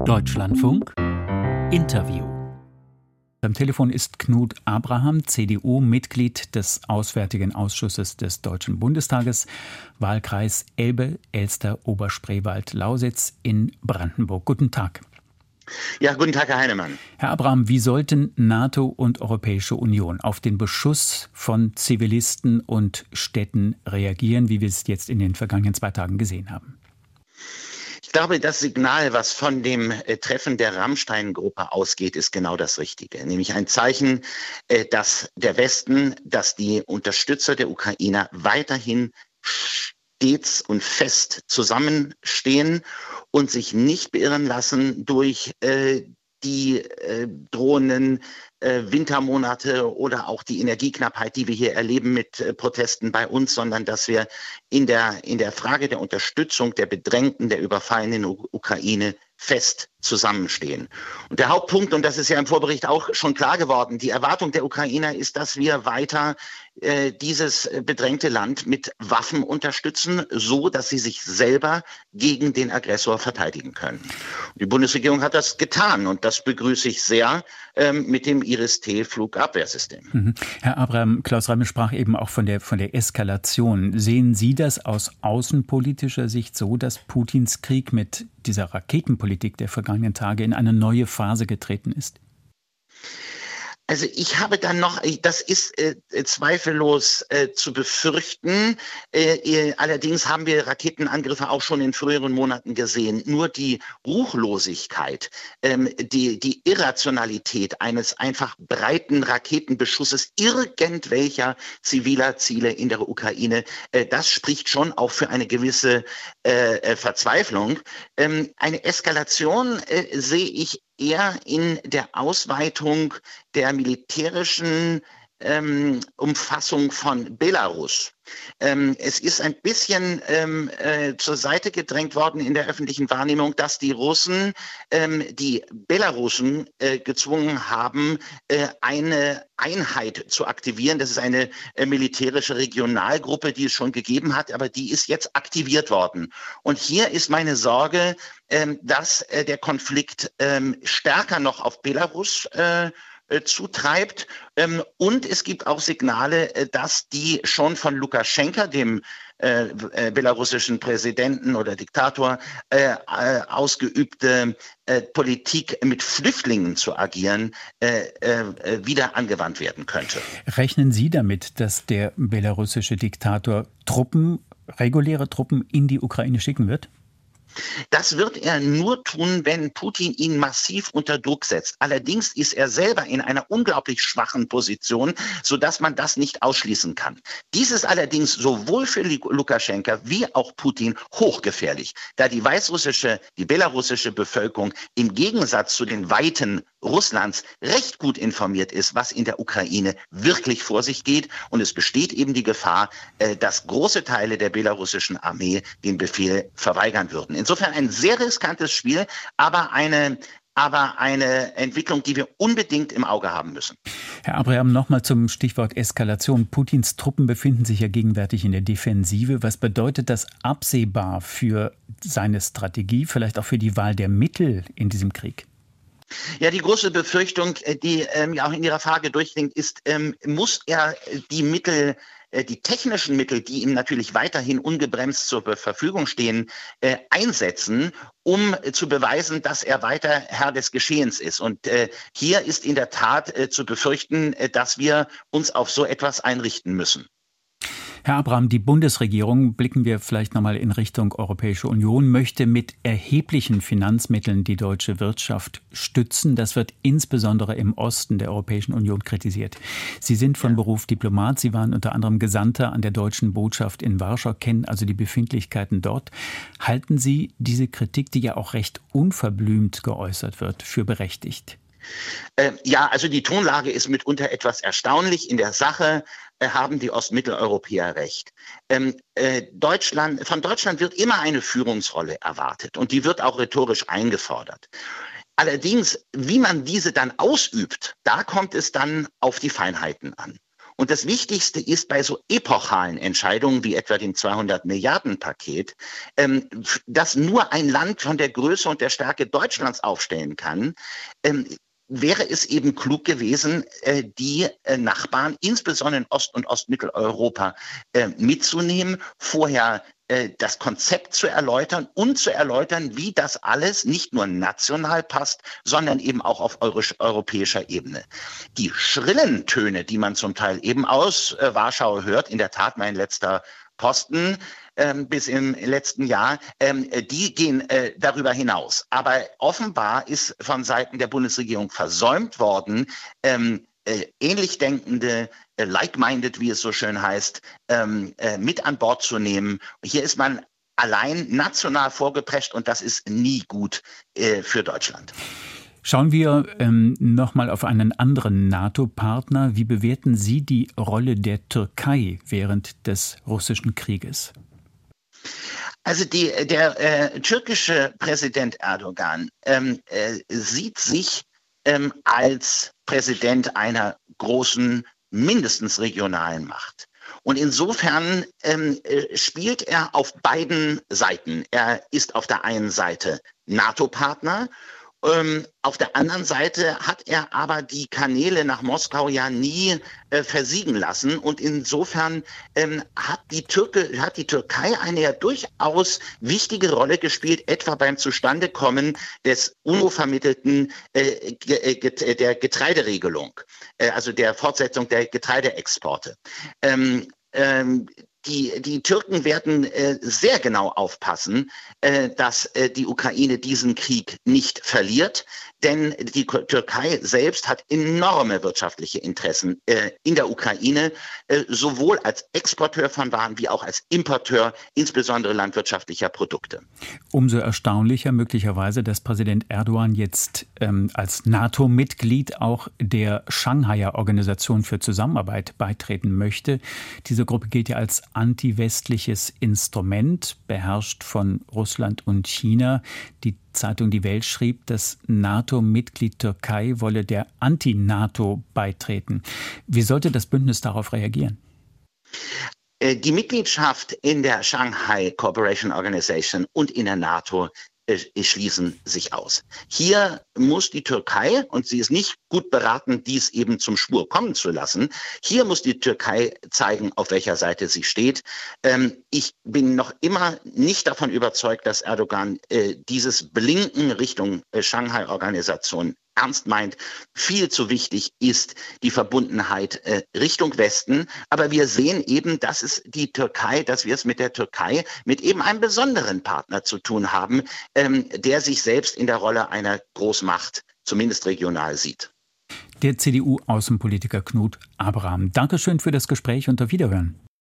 Deutschlandfunk Interview. Am Telefon ist Knut Abraham, CDU-Mitglied des Auswärtigen Ausschusses des Deutschen Bundestages, Wahlkreis Elbe-Elster-Oberspreewald-Lausitz in Brandenburg. Guten Tag. Ja, guten Tag, Herr Heinemann. Herr Abraham, wie sollten NATO und Europäische Union auf den Beschuss von Zivilisten und Städten reagieren, wie wir es jetzt in den vergangenen 2 Tagen gesehen haben? Ich glaube, das Signal, was von dem Treffen der Rammstein-Gruppe ausgeht, ist genau das Richtige. Nämlich ein Zeichen, dass der Westen, dass die Unterstützer der Ukrainer weiterhin stets und fest zusammenstehen und sich nicht beirren lassen durch die drohenden Wintermonate oder auch die Energieknappheit, die wir hier erleben mit Protesten bei uns, sondern dass wir in der Frage der Unterstützung der Bedrängten, der Überfallenen Ukraine fest zusammenstehen. Und der Hauptpunkt, und das ist ja im Vorbericht auch schon klar geworden, die Erwartung der Ukrainer ist, dass wir weiter dieses bedrängte Land mit Waffen unterstützen, so dass sie sich selber gegen den Aggressor verteidigen können. Die Bundesregierung hat das getan und das begrüße ich sehr mit dem Iris-T-Flugabwehrsystem. Herr Abraham, Klaus Raimel sprach eben auch von der Eskalation. Sehen Sie das aus außenpolitischer Sicht so, dass Putins Krieg mit dieser Raketenpolitik der vergangenen Tage in eine neue Phase getreten ist? Also ich habe dann noch, das ist zweifellos zu befürchten. Allerdings haben wir Raketenangriffe auch schon in früheren Monaten gesehen. Nur die Ruchlosigkeit, die Irrationalität eines einfach breiten Raketenbeschusses irgendwelcher ziviler Ziele in der Ukraine, das spricht schon auch für eine gewisse Verzweiflung. Eine Eskalation sehe ich eher in der Ausweitung der militärischen Umfassung von Belarus. Es ist ein bisschen zur Seite gedrängt worden in der öffentlichen Wahrnehmung, dass die Russen die Belarusen gezwungen haben, eine Einheit zu aktivieren. Das ist eine militärische Regionalgruppe, die es schon gegeben hat, aber die ist jetzt aktiviert worden. Und hier ist meine Sorge, dass der Konflikt stärker noch auf Belarus zutreibt. Und es gibt auch Signale, dass die schon von Lukaschenka, dem belarussischen Präsidenten oder Diktator, ausgeübte Politik mit Flüchtlingen zu agieren, wieder angewandt werden könnte. Rechnen Sie damit, dass der belarussische Diktator reguläre Truppen in die Ukraine schicken wird? Das wird er nur tun, wenn Putin ihn massiv unter Druck setzt. Allerdings ist er selber in einer unglaublich schwachen Position, sodass man das nicht ausschließen kann. Dies ist allerdings sowohl für Lukaschenka wie auch Putin hochgefährlich, da die belarussische Bevölkerung im Gegensatz zu den Weiten Russlands recht gut informiert ist, was in der Ukraine wirklich vor sich geht. Und es besteht eben die Gefahr, dass große Teile der belarussischen Armee den Befehl verweigern würden. Insofern ein sehr riskantes Spiel, aber eine Entwicklung, die wir unbedingt im Auge haben müssen. Herr Abraham, nochmal zum Stichwort Eskalation. Putins Truppen befinden sich ja gegenwärtig in der Defensive. Was bedeutet das absehbar für seine Strategie, vielleicht auch für die Wahl der Mittel in diesem Krieg? Ja, die große Befürchtung, die ja auch in Ihrer Frage durchklingt, ist, muss er die technischen Mittel, die ihm natürlich weiterhin ungebremst zur Verfügung stehen, einsetzen, um zu beweisen, dass er weiter Herr des Geschehens ist. Und hier ist in der Tat zu befürchten, dass wir uns auf so etwas einrichten müssen. Herr Abraham, die Bundesregierung, blicken wir vielleicht nochmal in Richtung Europäische Union, möchte mit erheblichen Finanzmitteln die deutsche Wirtschaft stützen. Das wird insbesondere im Osten der Europäischen Union kritisiert. Sie sind von Beruf Diplomat. Sie waren unter anderem Gesandter an der deutschen Botschaft in Warschau, kennen also die Befindlichkeiten dort. Halten Sie diese Kritik, die ja auch recht unverblümt geäußert wird, für berechtigt? Ja, also die Tonlage ist mitunter etwas erstaunlich. In der Sache haben die Ostmitteleuropäer recht. Von Deutschland wird immer eine Führungsrolle erwartet und die wird auch rhetorisch eingefordert. Allerdings, wie man diese dann ausübt, da kommt es dann auf die Feinheiten an. Und das Wichtigste ist bei so epochalen Entscheidungen wie etwa dem 200-Milliarden-Paket, dass nur ein Land von der Größe und der Stärke Deutschlands aufstellen kann, wäre es eben klug gewesen, die Nachbarn, insbesondere in Ost- und Ostmitteleuropa, mitzunehmen, vorher das Konzept zu erläutern und zu erläutern, wie das alles nicht nur national passt, sondern eben auch auf europäischer Ebene. Die schrillen Töne, die man zum Teil eben aus Warschau hört, in der Tat mein letzter Posten bis im letzten Jahr, die gehen darüber hinaus. Aber offenbar ist von Seiten der Bundesregierung versäumt worden, ähnlich denkende, like-minded, wie es so schön heißt, mit an Bord zu nehmen. Hier ist man allein national vorgeprescht und das ist nie gut für Deutschland. Schauen wir nochmal auf einen anderen NATO-Partner. Wie bewerten Sie die Rolle der Türkei während des russischen Krieges? Also der türkische Präsident Erdogan sieht sich als Präsident einer großen, mindestens regionalen Macht. Und insofern spielt er auf beiden Seiten. Er ist auf der einen Seite NATO-Partner. Auf der anderen Seite hat er aber die Kanäle nach Moskau ja nie versiegen lassen. Und insofern hat die Türkei eine ja durchaus wichtige Rolle gespielt, etwa beim Zustandekommen des UNO-vermittelten der Getreideregelung, also der Fortsetzung der Getreideexporte. Die Türken werden sehr genau aufpassen, dass die Ukraine diesen Krieg nicht verliert, denn die Türkei selbst hat enorme wirtschaftliche Interessen in der Ukraine, sowohl als Exporteur von Waren wie auch als Importeur, insbesondere landwirtschaftlicher Produkte. Umso erstaunlicher möglicherweise, dass Präsident Erdogan jetzt als NATO-Mitglied auch der Shanghaier Organisation für Zusammenarbeit beitreten möchte. Diese Gruppe gilt ja als anti-westliches Instrument, beherrscht von Russland und China. Die Zeitung Die Welt schrieb, das NATO-Mitglied Türkei wolle der Anti-NATO beitreten. Wie sollte das Bündnis darauf reagieren? Die Mitgliedschaft in der Shanghai Cooperation Organization und in der NATO schließen sich aus. Hier muss die Türkei, und sie ist nicht gut beraten, dies eben zum Schwur kommen zu lassen, hier muss die Türkei zeigen, auf welcher Seite sie steht. Ich bin noch immer nicht davon überzeugt, dass Erdogan dieses Blinken Richtung Shanghai-Organisation ernst meint. Viel zu wichtig ist die Verbundenheit Richtung Westen. Aber wir sehen eben, dass wir es mit der Türkei mit eben einem besonderen Partner zu tun haben, der sich selbst in der Rolle einer Großmacht, zumindest regional, sieht. Der CDU-Außenpolitiker Knut Abraham. Dankeschön für das Gespräch und auf Wiederhören.